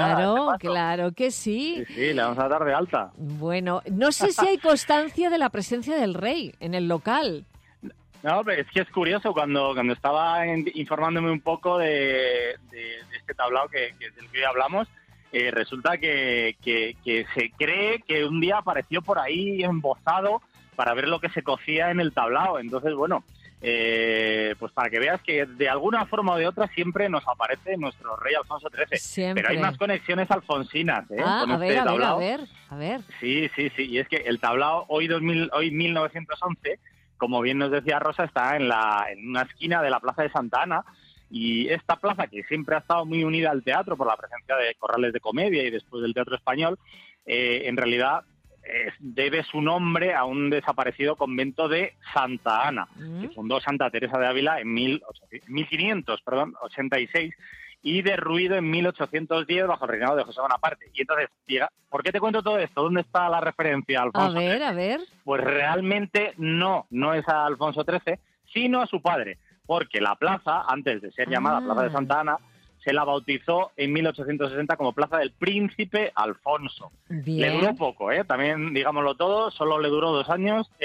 Claro que sí. Sí, le vamos a dar de alta. Bueno, no sé si hay constancia de la presencia del rey en el local. No, pero es que es curioso, cuando estaba informándome un poco de este tablao del que hoy hablamos, resulta que se cree que un día apareció por ahí embozado para ver lo que se cocía en el tablao. Entonces, bueno... pues para que veas que de alguna forma o de otra siempre nos aparece nuestro rey Alfonso XIII. Siempre. Pero hay más conexiones alfonsinas, con a tablao. A ver. Sí. Y es que el tablao hoy 1911, como bien nos decía Rosa, está en una esquina de la Plaza de Santa Ana, Y esta plaza, que siempre ha estado muy unida al teatro por la presencia de corrales de comedia y después del teatro español, en realidad debe su nombre a un desaparecido convento de Santa Ana, que fundó Santa Teresa de Ávila en 1586 y derruido en 1810 bajo el reinado de José Bonaparte. Y entonces, ¿por qué te cuento todo esto? ¿Dónde está la referencia a Alfonso XIII? A ver. Pues realmente no es a Alfonso XIII, sino a su padre, porque la plaza, antes de ser llamada Plaza de Santa Ana, se la bautizó en 1860 como Plaza del Príncipe Alfonso. Bien. Le duró poco, también digámoslo todo, solo le duró 8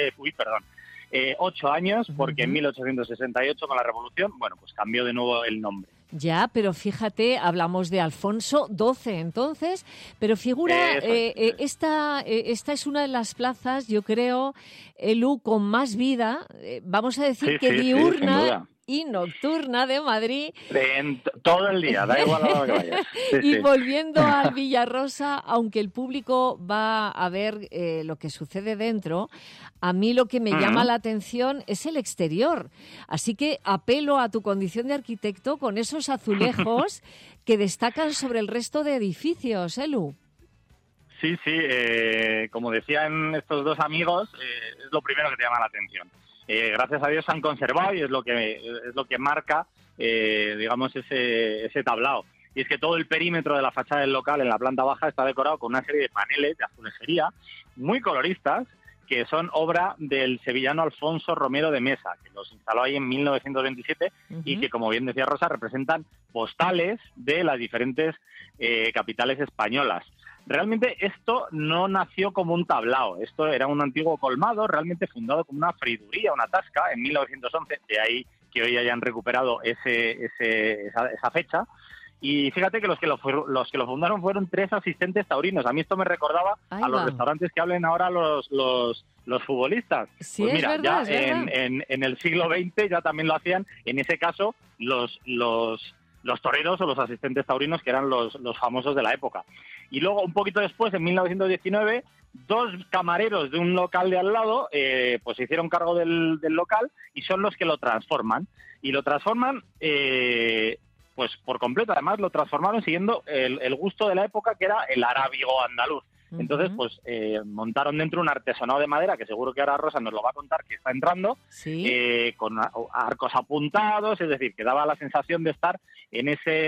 años, porque en 1868 con la Revolución, pues cambió de nuevo el nombre. Ya, pero fíjate, hablamos de Alfonso XII entonces, pero figura, esta es una de las plazas, yo creo, Elu, con más vida, vamos a decir que diurna y nocturna de Madrid. Todo el día, da igual a lo que vayas. Y volviendo al Villarrosa, aunque el público va a ver lo que sucede dentro, a mí lo que me llama la atención es el exterior. Así que apelo a tu condición de arquitecto con esos azulejos que destacan sobre el resto de edificios, Elu. Sí, como decían estos dos amigos, es lo primero que te llama la atención. Gracias a Dios se han conservado y es lo que marca, digamos, ese tablao. Y es que todo el perímetro de la fachada del local en la planta baja está decorado con una serie de paneles de azulejería muy coloristas, que son obra del sevillano Alfonso Romero de Mesa, que los instaló ahí en 1927 y que, como bien decía Rosa, representan postales de las diferentes capitales españolas. Realmente esto no nació como un tablao, esto era un antiguo colmado realmente fundado como una freiduría, una tasca, en 1911, de ahí que hoy hayan recuperado esa fecha. Y fíjate que los que lo fundaron fueron 3 asistentes taurinos. A mí esto me recordaba a los restaurantes que hablen ahora los futbolistas. Sí, pues mira, verdad, ya en el siglo XX ya también lo hacían, en ese caso, los toreros o los asistentes taurinos, que eran los famosos de la época. Y luego, un poquito después, en 1919, 2 camareros de un local de al lado pues se hicieron cargo del local y son los que lo transforman. Y lo transforman pues por completo. Además, lo transformaron siguiendo el gusto de la época, que era el arábigo andaluz. Entonces, pues montaron dentro un artesonado de madera, que seguro que ahora Rosa nos lo va a contar, que está entrando, con arcos apuntados, es decir, que daba la sensación de estar en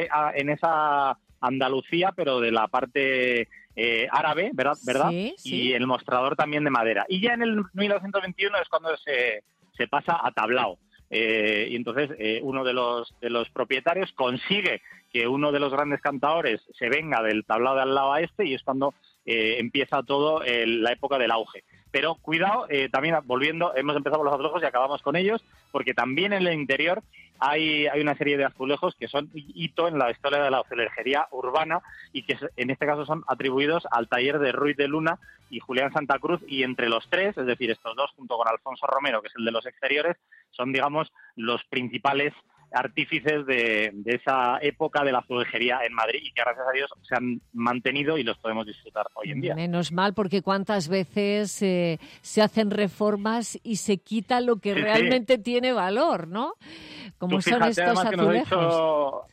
esa Andalucía, pero de la parte árabe, ¿verdad? Sí. Y el mostrador también de madera. Y ya en el 1921 es cuando se pasa a tablao. Y entonces uno de los propietarios consigue que uno de los grandes cantaores se venga del tablao de al lado a y es cuando empieza todo la época del auge. Pero cuidado, también volviendo, hemos empezado con los azulejos y acabamos con ellos, porque también en el interior hay una serie de azulejos que son hito en la historia de la azulejería urbana y que en este caso son atribuidos al taller de Ruiz de Luna y Julián Santa Cruz, y entre los 3, es decir, estos 2 junto con Alfonso Romero, que es el de los exteriores, son, digamos, los principales artífices de esa época de la azulejería en Madrid y que gracias a Dios se han mantenido y los podemos disfrutar hoy en día. Menos mal, porque cuántas veces se hacen reformas y se quita lo que realmente tiene valor, ¿no? Como son estos azulejos.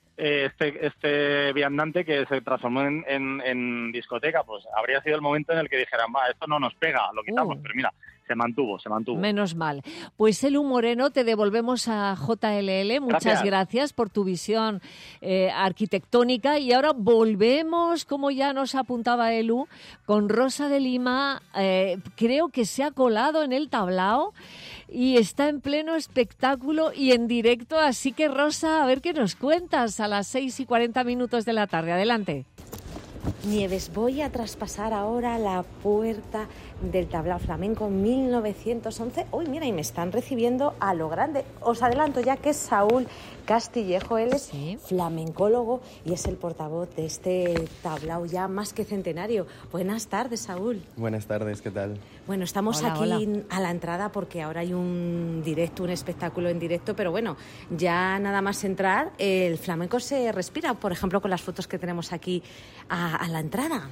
Este viandante que se transformó en discoteca, pues habría sido el momento en el que dijeran, esto no nos pega, lo quitamos, pero mira, se mantuvo. Menos mal. Pues Elu Moreno, te devolvemos a JLL. Muchas gracias por tu visión arquitectónica. Y ahora volvemos, como ya nos apuntaba Elu, con Rosa de Lima. Creo que se ha colado en el tablao y está en pleno espectáculo y en directo. Así que, Rosa, a ver qué nos cuentas a las 6:40 de la tarde. Adelante. Nieves, voy a traspasar ahora la puerta del tablao flamenco 1911. Uy, mira, y me están recibiendo a lo grande. Os adelanto ya que es Saúl Castillejo, él es flamencólogo y es el portavoz de este tablao ya más que centenario. Buenas tardes, Saúl. Buenas tardes, ¿qué tal? Bueno, estamos aquí a la entrada porque ahora hay un espectáculo en directo, pero bueno, ya nada más entrar, el flamenco se respira, por ejemplo, con las fotos que tenemos aquí a la entrada.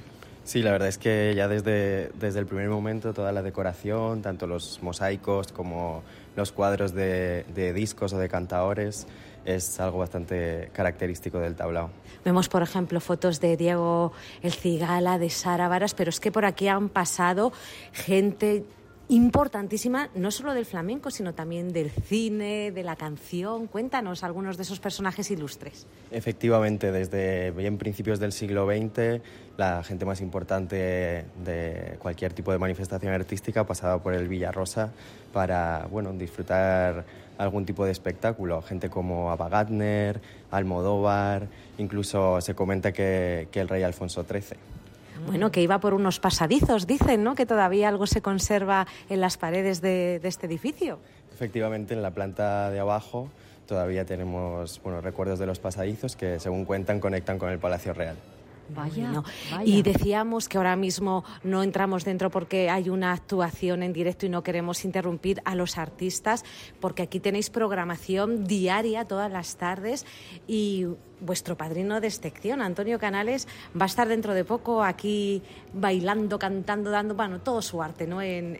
Sí, la verdad es que ya desde el primer momento toda la decoración, tanto los mosaicos como los cuadros de discos o de cantaores, es algo bastante característico del tablao. Vemos, por ejemplo, fotos de Diego El Cigala, de Sara Varas, pero es que por aquí han pasado gente importantísima, no solo del flamenco, sino también del cine, de la canción. Cuéntanos algunos de esos personajes ilustres. Efectivamente, desde bien principios del siglo XX, la gente más importante de cualquier tipo de manifestación artística pasaba por el Villarrosa para, bueno, disfrutar algún tipo de espectáculo. Gente como Ava Gardner, Almodóvar, incluso se comenta que el rey Alfonso XIII. Bueno, que iba por unos pasadizos, dicen, ¿no? Que todavía algo se conserva en las paredes de este edificio. Efectivamente, en la planta de abajo todavía tenemos recuerdos de los pasadizos que, según cuentan, conectan con el Palacio Real. Vaya, no. Y decíamos que ahora mismo no entramos dentro porque hay una actuación en directo y no queremos interrumpir a los artistas, porque aquí tenéis programación diaria todas las tardes y vuestro padrino de excepción, Antonio Canales, va a estar dentro de poco aquí bailando, cantando, dando todo su arte, ¿no? en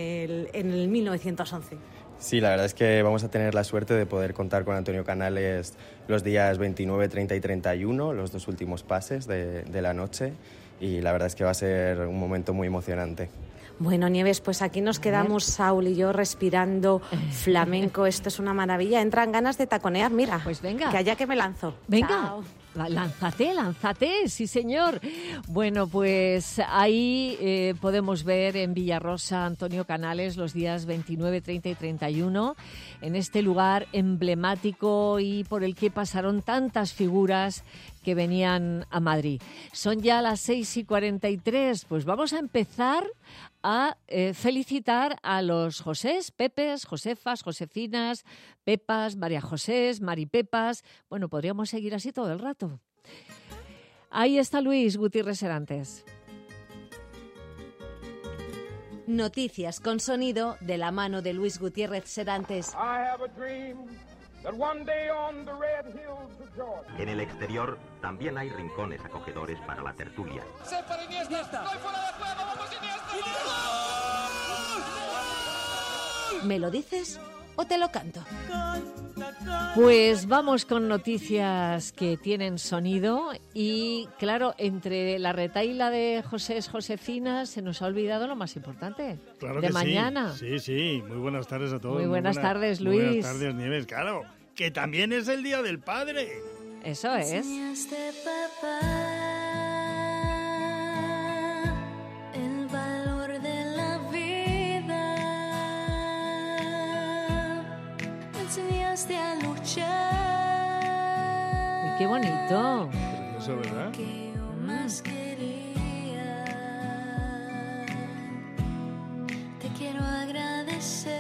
el 1911. Sí, la verdad es que vamos a tener la suerte de poder contar con Antonio Canales los días 29, 30 y 31, los dos últimos pases de la noche, y la verdad es que va a ser un momento muy emocionante. Bueno, Nieves, pues aquí nos quedamos, Saúl y yo, respirando flamenco. Esto es una maravilla. Entran ganas de taconear, mira. Pues venga. Que allá que me lanzo. Venga. Chao. Lánzate, sí señor. Bueno, pues ahí podemos ver en Villarrosa Antonio Canales los días 29, 30 y 31, en este lugar emblemático y por el que pasaron tantas figuras que venían a Madrid. Son ya las 6:43, pues vamos a empezar a felicitar a los Josés, Pepes, Josefas, Josefinas, Pepas, María Josés, Maripepas. Bueno, podríamos seguir así todo el rato. Ahí está Luis Gutiérrez Serantes. Noticias con sonido de la mano de Luis Gutiérrez Serantes. En el exterior también hay rincones acogedores para la tertulia. ¿Me lo dices o te lo canto? Pues vamos con noticias que tienen sonido y, claro, entre la retahíla de Josés, Josefinas, se nos ha olvidado lo más importante, claro de que mañana. Sí, muy buenas tardes a todos. Muy buenas tardes, Luis. Buenas tardes, Nieves, claro, que también es el Día del Padre. Eso es. A luchar. Qué bonito. Precioso, ¿verdad? Que yo más quería. Te quiero agradecer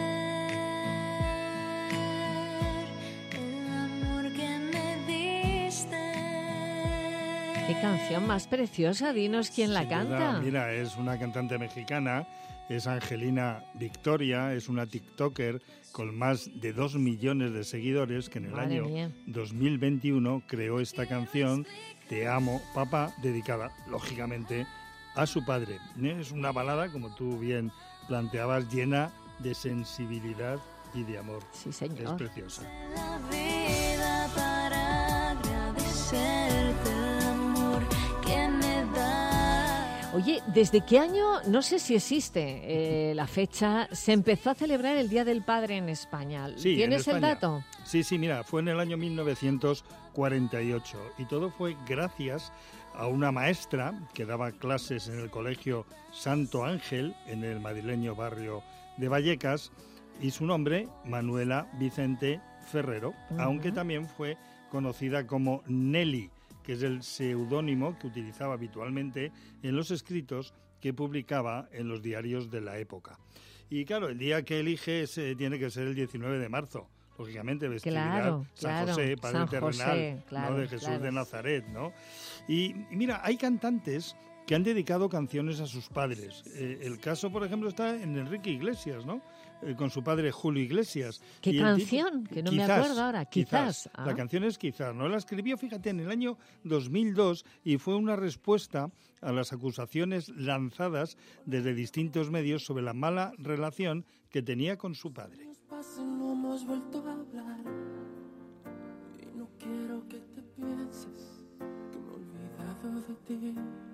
el amor que me diste. Qué canción más preciosa, dinos quién la canta. ¿Verdad? Mira, es una cantante mexicana, es Angelina Victoria, es una TikToker con más de 2 millones de seguidores que en el año 2021 creó esta canción, Te amo, papá, dedicada, lógicamente, a su padre. Es una balada, como tú bien planteabas, llena de sensibilidad y de amor. Sí, señor. Es preciosa. La vida para agradecerte el amor que me da. Oye, ¿desde qué año, no sé si existe la fecha, se empezó a celebrar el Día del Padre en España? Sí, ¿Tienes en España. el dato? Sí, mira, fue en el año 1948 y todo fue gracias a una maestra que daba clases en el colegio Santo Ángel, en el madrileño barrio de Vallecas, y su nombre, Manuela Vicente Ferrero, aunque también fue conocida como Nelly, que es el seudónimo que utilizaba habitualmente en los escritos que publicaba en los diarios de la época. Y claro, el día que elige tiene que ser el 19 de marzo, lógicamente, festividad San José, Padre terrenal, ¿no? De Jesús de Nazaret, ¿no? Y mira, hay cantantes que han dedicado canciones a sus padres. El caso, por ejemplo, está en Enrique Iglesias, ¿no? con su padre Julio Iglesias. ¿Qué Y canción? Que no me acuerdo ahora. Quizás. La canción es Quizás, ¿no? La escribió, fíjate, en el año 2002 y fue una respuesta a las acusaciones lanzadas desde distintos medios sobre la mala relación que tenía con su padre. No hemos vuelto a hablar y no quiero que te pienses que me he olvidado de ti.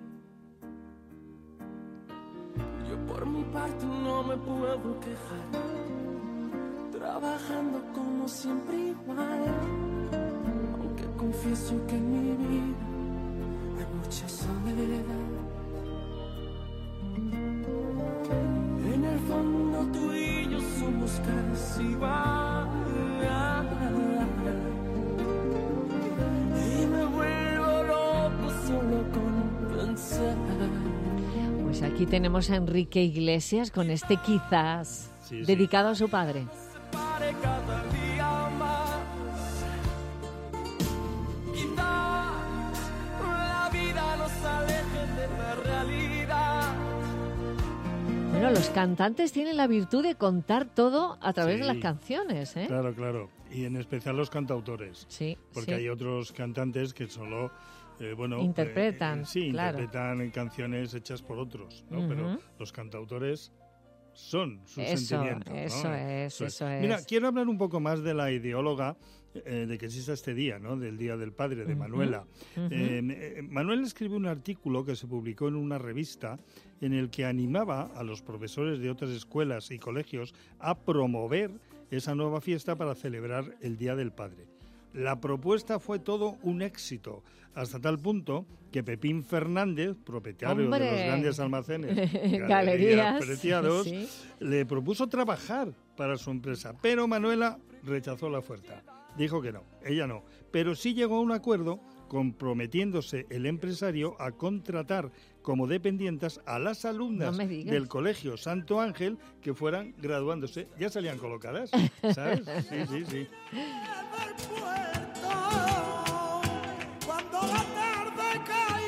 Yo por mi parte no me puedo quejar, trabajando como siempre igual, aunque confieso que en mi vida hay mucha soledad. En el fondo tú y yo somos casi igual, y me vuelvo loco solo con pensar. Pues aquí tenemos a Enrique Iglesias con este Quizás, Sí, sí. dedicado a su padre. Para cada día más, quizás la vida nos aleje de la realidad. Bueno, los cantantes tienen la virtud de contar todo a través Sí. de las canciones, ¿eh? Claro, claro. Y en especial los cantautores. Sí, Porque sí. hay otros cantantes que solo... Interpretan, sí, claro. interpretan canciones hechas por otros, ¿no? Ujú. Pero los cantautores son sus Eso, sentimientos, ¿no? eso es. Mira, quiero hablar un poco más de la ideóloga de que exista este día, ¿no? Del Día del Padre, de Ujú, Manuela. ujú. Manuela escribió un artículo que se publicó en una revista en el que animaba a los profesores de otras escuelas y colegios a promover esa nueva fiesta para celebrar el Día del Padre. La propuesta fue todo un éxito, hasta tal punto que Pepín Fernández, propietario ¡Hombre! de los grandes almacenes Galerías, Preciados, sí. le propuso trabajar para su empresa, pero Manuela rechazó la oferta. Dijo que no, ella no, pero sí llegó a un acuerdo comprometiéndose el empresario a contratar como dependientas a las alumnas No me digas. del Colegio Santo Ángel que fueran graduándose. Ya salían colocadas, ¿sabes? Sí, sí, sí. Cuando la tarde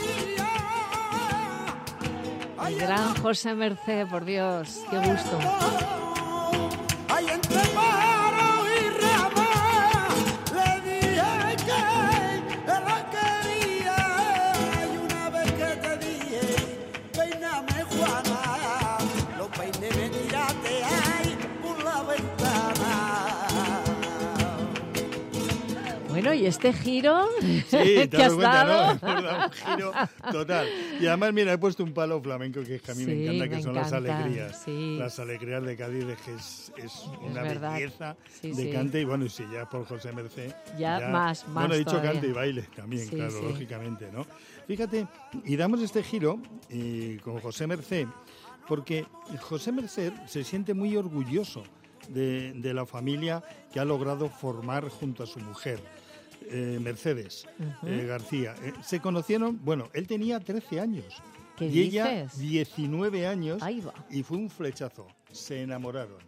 caía, El gran José Mercé, por Dios, qué gusto. ay, entre paro y rama, le dije que la quería, y una vez que te dije, peíname Juana, los peines me tiraste ahí por la ventana. Bueno, ¿y este giro Sí, que te has has cuenta, dado? ¿no? Es verdad, un giro total. Y además, mira, he puesto un palo flamenco que es que a mí me Sí, encanta, que me son encanta, las alegrías. sí. Las alegrías de Cádiz, de que es una verdad. belleza Sí, de sí. cante. Y bueno, y si ya por José Mercé... Ya más Bueno, he dicho todavía. cante y baile también, Sí, claro, sí. lógicamente, ¿no? Fíjate, y damos este giro con José Mercé, porque José Mercé se siente muy orgulloso de la familia que ha logrado formar junto a su mujer. Mercedes Ujú. García. Se conocieron, bueno, él tenía 13 años ¿Qué y ella dices? 19 años Ahí va. y fue un flechazo. Se enamoraron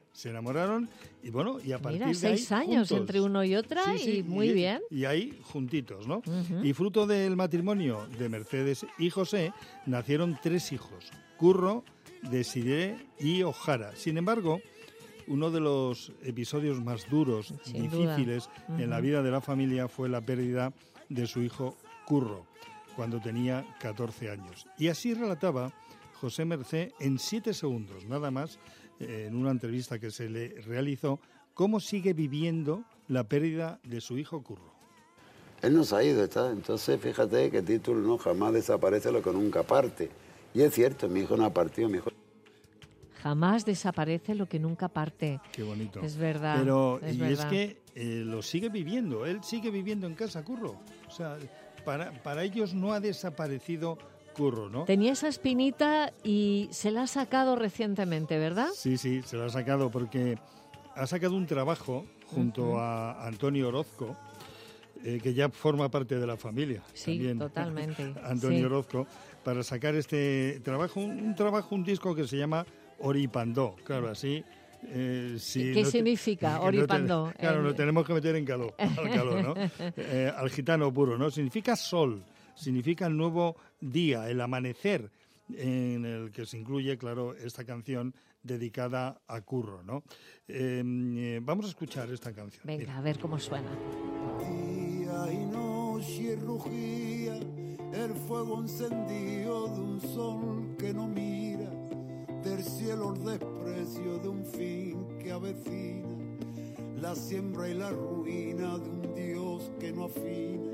y bueno, y a partir Mira, de ahí 6 años juntos. entre uno y otra Sí, sí, y muy bien. Y ahí juntitos, ¿no? Ujú. Y fruto del matrimonio de Mercedes y José nacieron 3 hijos, Curro, Desiré y Ojara. Sin embargo, uno de los episodios más duros, Sin difíciles duda. en la Ujú. vida de la familia fue la pérdida de su hijo Curro, cuando tenía 14 años. Y así relataba José Mercé en 7 segundos, nada más, en una entrevista que se le realizó, cómo sigue viviendo la pérdida de su hijo Curro. Él no se ha ido, ¿está? Entonces, fíjate que título no jamás desaparece lo que nunca parte. Y es cierto, mi hijo no ha partido, mi hijo... Jamás desaparece lo que nunca parte. Qué bonito. Es verdad. Pero es y verdad. es que lo sigue viviendo, él sigue viviendo en casa, Curro. O sea, para ellos no ha desaparecido Curro, ¿no? Tenía esa espinita y se la ha sacado recientemente, ¿verdad? Sí, sí, se lo ha sacado porque ha sacado un trabajo junto Ujú. a Antonio Orozco, que ya forma parte de la familia. Sí, también. totalmente. Antonio Sí. Orozco, para sacar este trabajo, un disco que se llama Oripandó. Claro, así... si ¿Qué no te- significa que no Oripandó? claro, lo tenemos que meter en calor, al calor, ¿no? Al gitano puro, ¿no? Significa sol, significa el nuevo día, el amanecer en el que se incluye, claro, esta canción dedicada a Curro, ¿no? Vamos a escuchar esta canción. Venga, mira. A ver cómo suena. Día y noche rugía el fuego encendido de un sol que no mira, del cielo el desprecio de un fin que avecina, la siembra y la ruina de un Dios que no afina,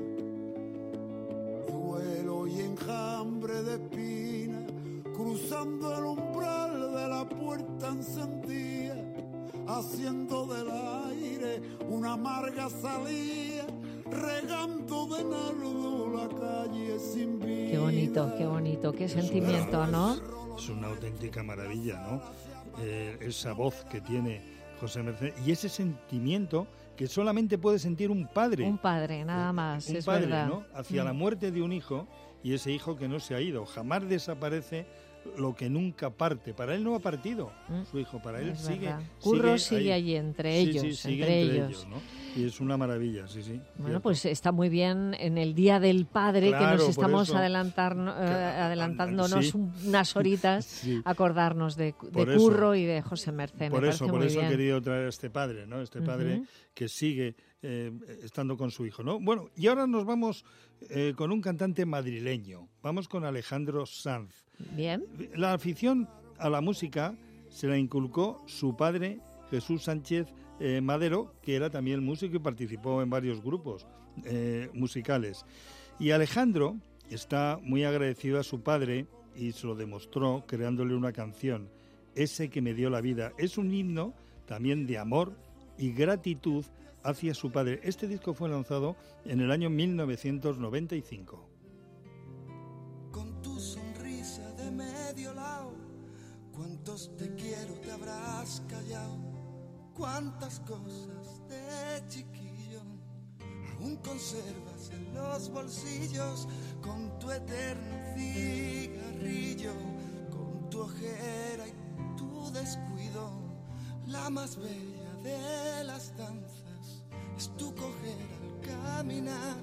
duelo y enjambre de espina, cruzando el umbral de la puerta encendida, haciendo del aire una amarga salida, regando de nardo la calle sin vida. Qué bonito, qué sentimiento, ¿no? Es una auténtica maravilla, ¿no? Esa voz que tiene José Merced y ese sentimiento que solamente puede sentir un padre. Un padre, nada más, es padre, verdad. ¿no? Hacia la muerte de un hijo, y ese hijo que no se ha ido. Jamás desaparece lo que nunca parte. Para él no ha partido su hijo, para él sigue. Curro sigue allí entre ellos. Sí, sigue entre ellos, ¿no? Y es una maravilla, sí. Bueno, cierto. pues está muy bien en el Día del Padre, claro, que nos estamos eso, adelantándonos unas horitas, acordarnos de Por Curro eso, y de José Merced. Por eso bien. he querido traer a este padre, ¿no? Este padre que sigue estando con su hijo, ¿no? Bueno, y ahora nos vamos con un cantante madrileño. Vamos con Alejandro Sanz. Bien. La afición a la música se la inculcó su padre, Jesús Sánchez Madero, que era también músico y participó en varios grupos musicales. Y Alejandro está muy agradecido a su padre y se lo demostró creándole una canción, Ese que me dio la vida. Es un himno también de amor y gratitud hacia su padre. Este disco fue lanzado en el año 1995. Con tu sonrisa de medio lado, cuántos te quiero te habrás callado, cuántas cosas de chiquillo aún conservas en los bolsillos, con tu eterno cigarrillo, con tu ojera y tu descuido. La más bella de las danzas es tu cojera al caminar.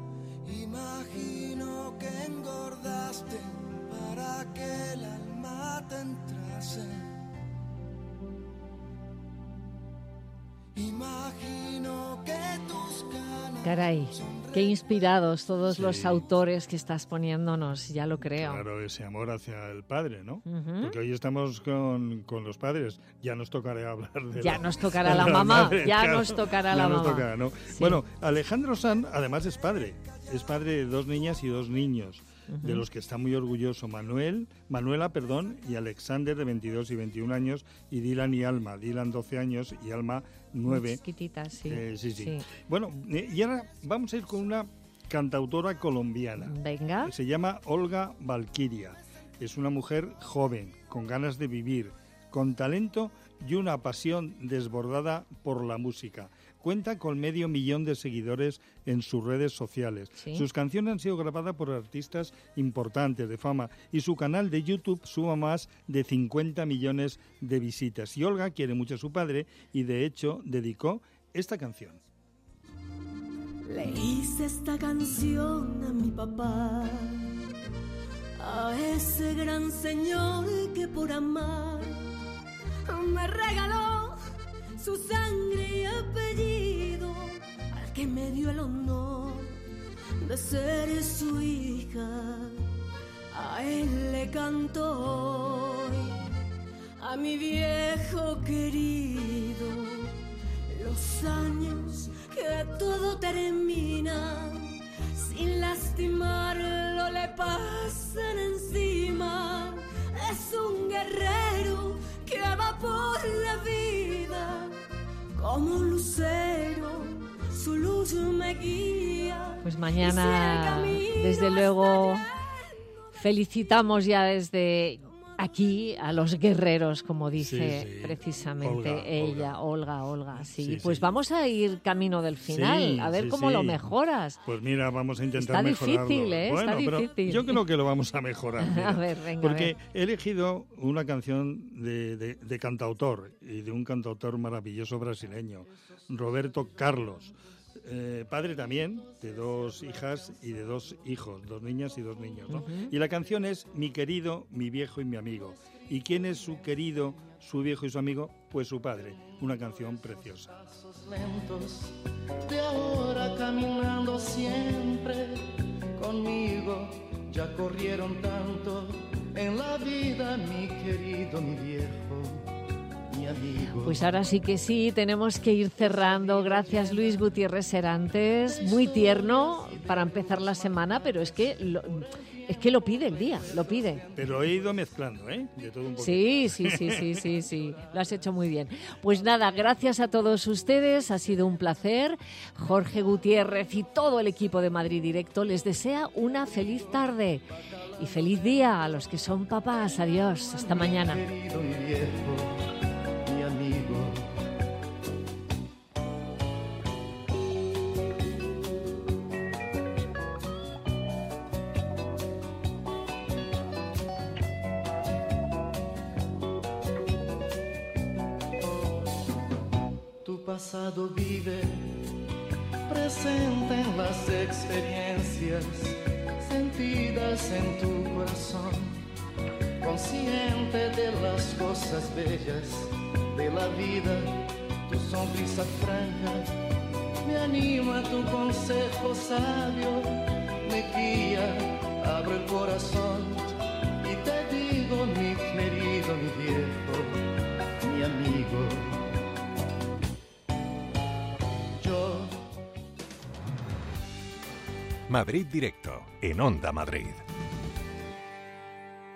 Imagino que engordaste para que el alma te entrase. Imagino que tus canas... Caray, qué inspirados todos los autores que estás poniéndonos, ya lo creo. Claro, ese amor hacia el padre, ¿no? Porque hoy estamos con los padres, ya nos tocará hablar de ya nos tocará la mamá, madre, ya claro, nos tocará ya la nos mamá. Tocará, ¿no? Sí. Bueno, Alejandro Sanz además es padre de 2 niñas y 2 niños, de los que está muy orgulloso, Manuela, y Alexander, de 22 y 21 años, y Dylan y Alma, Dylan 12 años y Alma 9. Chiquititas, sí. Sí. Bueno, y ahora vamos a ir con una cantautora colombiana. Venga. Se llama Olga Valquiria. Es una mujer joven, con ganas de vivir, con talento y una pasión desbordada por la música. Cuenta con 500.000 de seguidores en sus redes sociales. ¿Sí? Sus canciones han sido grabadas por artistas importantes de fama y su canal de YouTube suma más de 50 millones de visitas. Y Olga quiere mucho a su padre y de hecho dedicó esta canción. Le hice esta canción a mi papá, a ese gran señor que por amar me regaló su sangre y apellido, al que me dio el honor de ser su hija. A él le canto hoy, a mi viejo querido, los años que todo termina, sin lastimarlo le pasan encima. Es un guerrero que va por la vida como un lucero, su luz me guía. Pues mañana, desde luego, felicitamos ya desde aquí a los guerreros, como dice precisamente Olga. Sí, pues vamos a ir camino del final, a ver cómo lo mejoras. Pues mira, vamos a intentar mejorarlo. Está difícil, ¿eh? Bueno, está pero difícil. yo creo que lo vamos a mejorar. Mira, a ver, venga. Porque he elegido una canción de cantautor, y de un cantautor maravilloso brasileño, Roberto Carlos. padre también de 2 hijas y de 2 hijos, 2 niñas y 2 niños, ¿no? Ujú. Y la canción es Mi querido, mi viejo y mi amigo. ¿Y quién es su querido, su viejo y su amigo? Pues su padre. Una canción preciosa. Lentos de ahora caminando siempre conmigo, ya corrieron tanto en la vida, mi querido, mi viejo, mi amigo. Pues ahora sí que sí, tenemos que ir cerrando. Gracias, Luis Gutiérrez Serantes. Muy tierno para empezar la semana, pero es que lo pide el día, lo pide. Pero he ido mezclando, ¿eh? De todo un poco. Sí. Lo has hecho muy bien. Pues nada, gracias a todos ustedes. Ha sido un placer. Jorge Gutiérrez y todo el equipo de Madrid Directo les desea una feliz tarde y feliz día a los que son papás. Adiós. Hasta mañana. Mi querido, mi viejo, mi amigo. Tu pasado vive presente en las experiencias sentidas en tu corazón, consciente de las cosas bellas de la vida, tu sonrisa franca me anima, tu consejo sabio me guía, abro el corazón y te digo, mi querido, mi viejo, mi amigo. Madrid Directo, en Onda Madrid.